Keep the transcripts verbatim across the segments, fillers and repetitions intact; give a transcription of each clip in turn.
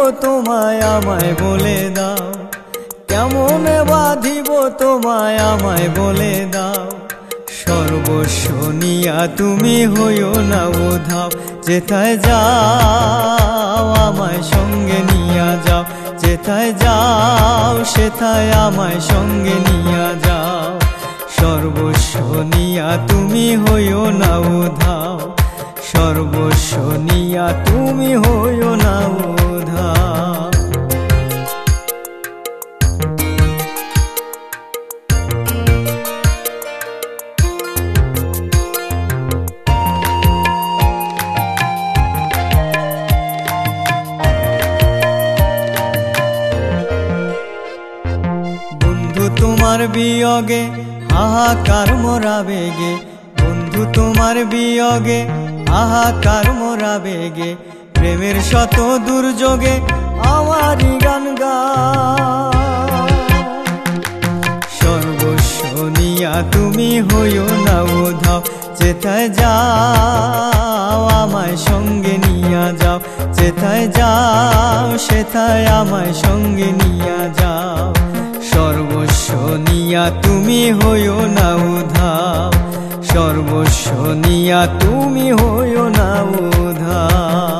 তোমায় আমায় বলে দাও, কেমনে বাঁধিব তোমায় আমায় বলে দাও। সর্বস্ব নিয়া তুমি হইও না উধাও, যেথায় যাও আমায় সঙ্গে নিয়া যাও, যেথায় যাও সেথায় আমায় সঙ্গে নিয়া যাও। সর্বস্ব নিয়া তুমি হইও না উধাও, সর্বস্ব নিয়া তুমি হইও না উধাও। বন্ধু তোমার বিয়োগে হাহাকার মোরা বেগে, বন্ধু তোমার বিয়োগে হাহাকার মোরা বেগে। প্রেমের শত দুর্যোগে আমারই গান গাও। সর্বস্ব নিয়া তুমি হইও না উধাও, যেথায় যাও আমায় সঙ্গে নিয়া যাও, যেথায় যাও সেথায় আমায় সঙ্গে নিয়া যাও। সর্বস্ব নিয়া তুমি হইও না উধাও, সর্বস্ব নিয়া তুমি হইও না উধাও।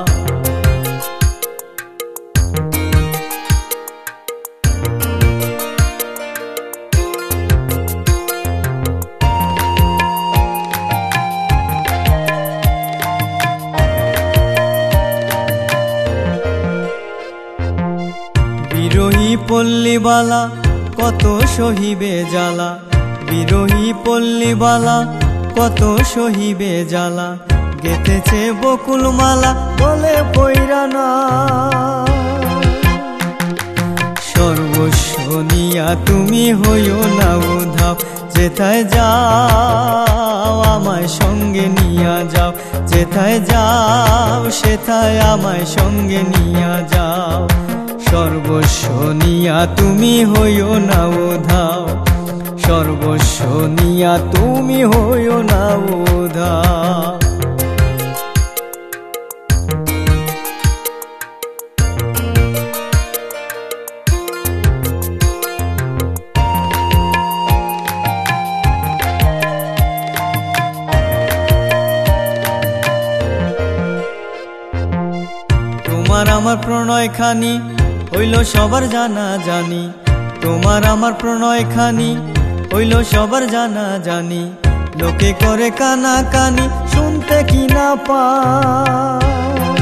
বিরহী পল্লীবালা কত সহিবে জ্বালা, বিরহী পল্লীবালা কত সহিবে জ্বালা। গেথেছে বকুল মালা বলে পইরা না। সর্বস্ব নিয়া তুমি হইও না উধাও, যেথায় যাও আমায় সঙ্গে নিয়া যাও, যেথায় যাও সেথায় আমায় সঙ্গে নিয়া যাও। সর্বস্ব নিয়া তুমি হইও না উধাও, সর্বস্ব নিয়া তুমি হইও না উধাও। তোমার আমার প্রণয় খানি হইল সবার জানা জানি, তোমার আমার প্রণয় খানি হইল সবার জানা জানি। লোকে করে কানা কানি শুনতে কি না পাও।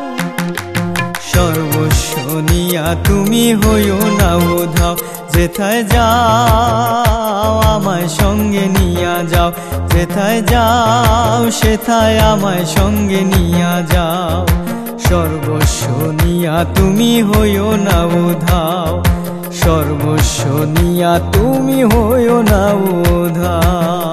সর্বস্ব নিয়া তুমি হইও না উধাও, যেথায় যাও আমায় সঙ্গে নিয়া যাও, যেথায় যাও সেথায় আমায় সঙ্গে নিয়া যাও। সর্বস্ব নিয়া তুমি হইও না উধাও, সর্বস্ব নিয়া তুমি হইও না উধাও।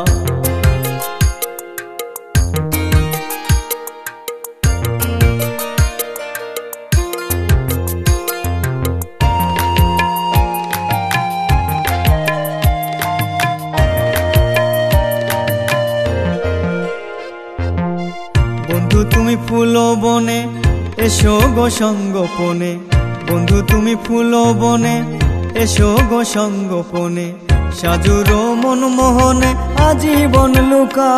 বন্ধু তুমি ফুল বনে এসো গো সঙ্গোপনে, বন্ধু তুমি ফুল বনে এসো গো সঙ্গোপনে। সাজুর মনমোহনে আজীবন লুকা।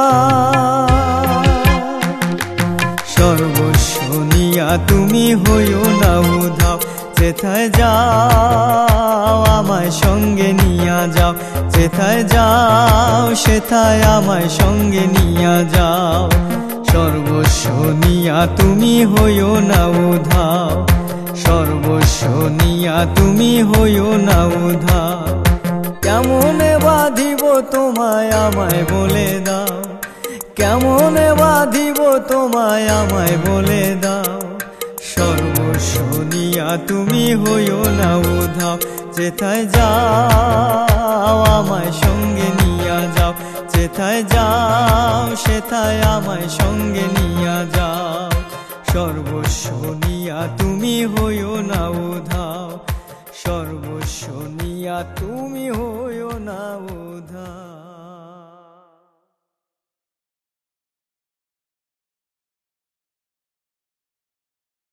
সর্বস্ব নিয়া তুমি হইও না উধাও, যেথায় যাও আমায় সঙ্গে নিয়া যাও, যেথায় যাও সেথায় আমায় সঙ্গে নিয়া যাও। সর্বস্ব নিয়া তুমি হইও না উধাও, সর্বস্ব নিয়া তুমি হইও না উধাও। কেমনে বাঁধিব তোমায় আমায় বলে দাও, কেমনে বাঁধিব তোমায় আমায় বলে দাও। সর্বস্ব নিয়া তুমি হইও না উধাও, যেথায় যাও আমায় সঙ্গে নিয়া যাও, যেথায় যাও সেথায় আমায় সঙ্গে নিয়া যাও। সর্বস্ব নিয়া তুমি হইও না উধাও, সর্বস্ব নিয়া তুমি হইও না উধাও।